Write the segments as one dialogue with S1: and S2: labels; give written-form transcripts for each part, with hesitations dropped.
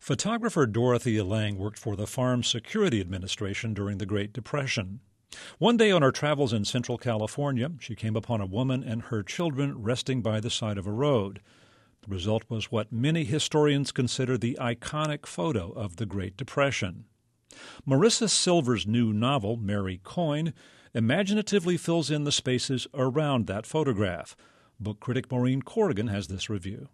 S1: Photographer Dorothea Lange worked for the Farm Security Administration during the Great Depression. One day on her travels in Central California, she came upon a woman and her children resting by the side of a road. The result was what many historians consider the iconic photo of the Great Depression. Marissa Silver's new novel, Mary Coyne, imaginatively fills in the spaces around that photograph. Book critic Maureen Corrigan has this review.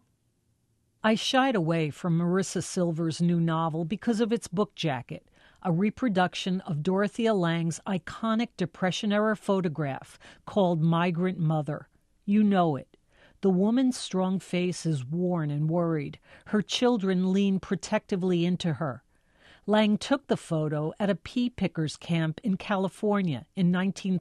S2: I shied away from Marissa Silver's new novel because of its book jacket, a reproduction of Dorothea Lange's iconic Depression-era photograph called Migrant Mother. You know it. The woman's strong face is worn and worried. Her children lean protectively into her. Lange took the photo at a pea pickers camp in California in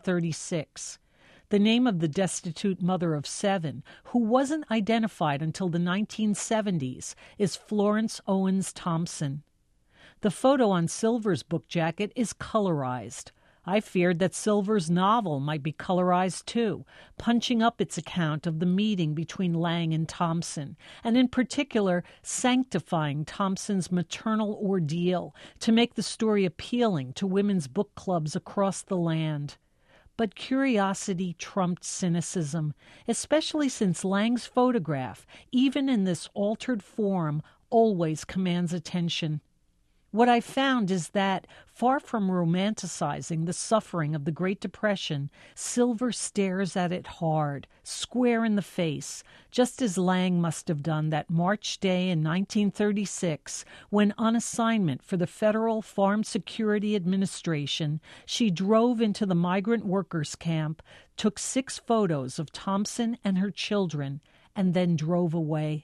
S2: 1936. The name of the destitute mother of 7, who wasn't identified until the 1970s, is Florence Owens Thompson. The photo on Silver's book jacket is colorized. I feared that Silver's novel might be colorized too, punching up its account of the meeting between Lange and Thompson, and in particular sanctifying Thompson's maternal ordeal to make the story appealing to women's book clubs across the land. But curiosity trumped cynicism, especially since Lange's photograph, even in this altered form, always commands attention. What I found is that, far from romanticizing the suffering of the Great Depression, Silver stares at it hard, square in the face, just as Lange must have done that March day in 1936 when, on assignment for the Federal Farm Security Administration, she drove into the migrant workers' camp, took 6 photos of Thompson and her children, and then drove away.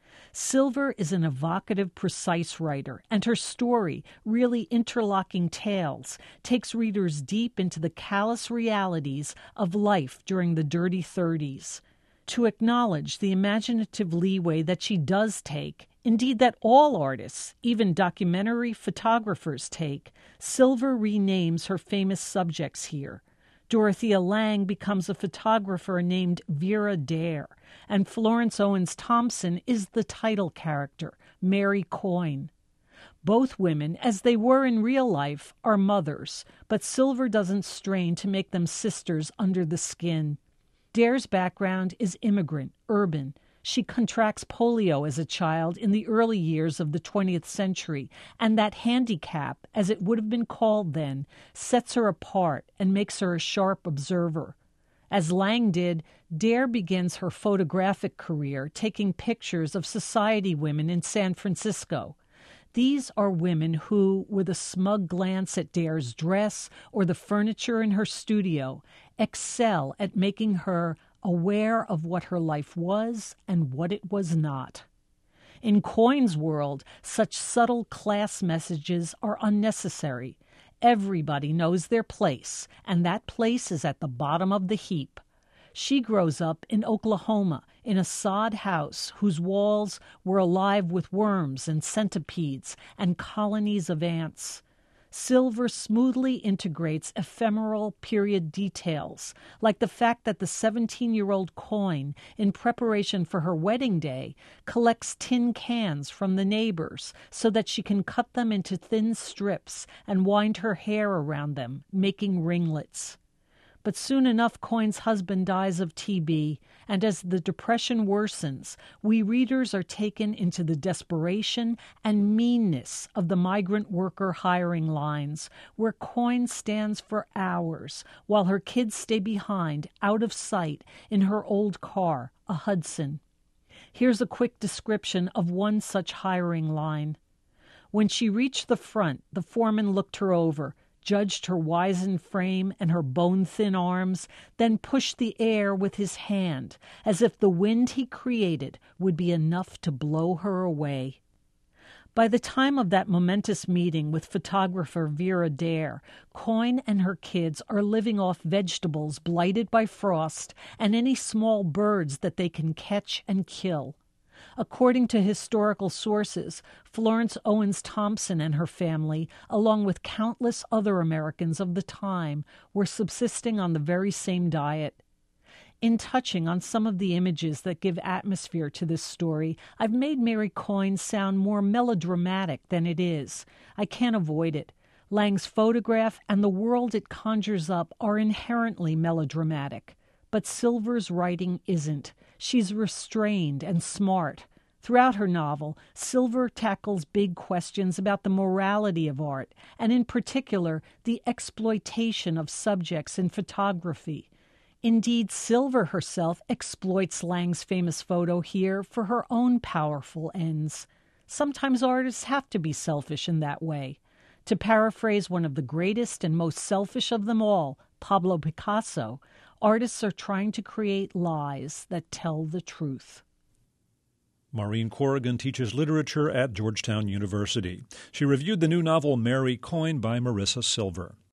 S2: Silver is an evocative, precise writer, and her story, really interlocking tales, takes readers deep into the callous realities of life during the dirty 30s. To acknowledge the imaginative leeway that she does take, indeed that all artists, even documentary photographers take, Silver renames her famous subjects here. Dorothea Lange becomes a photographer named Vera Dare, and Florence Owens Thompson is the title character, Mary Coyne. Both women, as they were in real life, are mothers, but Silver doesn't strain to make them sisters under the skin. Dare's background is immigrant, urban. She contracts polio as a child in the early years of the 20th century, and that handicap, as it would have been called then, sets her apart and makes her a sharp observer. As Lange did, Dare begins her photographic career taking pictures of society women in San Francisco. These are women who, with a smug glance at Dare's dress or the furniture in her studio, excel at making her aware of what her life was and what it was not. In Coyne's world, such subtle class messages are unnecessary. Everybody knows their place, and that place is at the bottom of the heap. She grows up in Oklahoma, in a sod house whose walls were alive with worms and centipedes and colonies of ants. Silver smoothly integrates ephemeral period details, like the fact that the 17-year-old Coyne, in preparation for her wedding day, collects tin cans from the neighbors so that she can cut them into thin strips and wind her hair around them, making ringlets. But soon enough, Coyne's husband dies of TB, and as the depression worsens, we readers are taken into the desperation and meanness of the migrant worker hiring lines, where Coyne stands for hours while her kids stay behind, out of sight, in her old car, a Hudson. Here's a quick description of one such hiring line. When she reached the front, the foreman looked her over, judged her wizened frame and her bone-thin arms, then pushed the air with his hand, as if the wind he created would be enough to blow her away. By the time of that momentous meeting with photographer Vera Dare, Coyne and her kids are living off vegetables blighted by frost and any small birds that they can catch and kill. According to historical sources, Florence Owens Thompson and her family, along with countless other Americans of the time, were subsisting on the very same diet. In touching on some of the images that give atmosphere to this story, I've made Mary Coyne sound more melodramatic than it is. I can't avoid it. Lang's photograph and the world it conjures up are inherently melodramatic. But Silver's writing isn't. She's restrained and smart. Throughout her novel, Silver tackles big questions about the morality of art, and in particular, the exploitation of subjects in photography. Indeed, Silver herself exploits Lang's famous photo here for her own powerful ends. Sometimes artists have to be selfish in that way. To paraphrase one of the greatest and most selfish of them all, Pablo Picasso, artists are trying to create lies that tell the truth.
S1: Maureen Corrigan teaches literature at Georgetown University. She reviewed the new novel Mary Coyne by Marissa Silver.